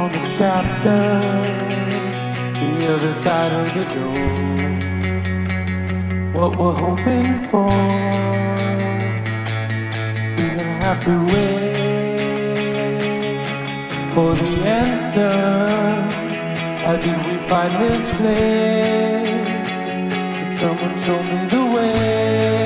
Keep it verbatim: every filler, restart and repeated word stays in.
on this chapter, the other side of the door. What we're hoping for, we're gonna have to wait for the answer. How did we find this place? Did someone show me the way?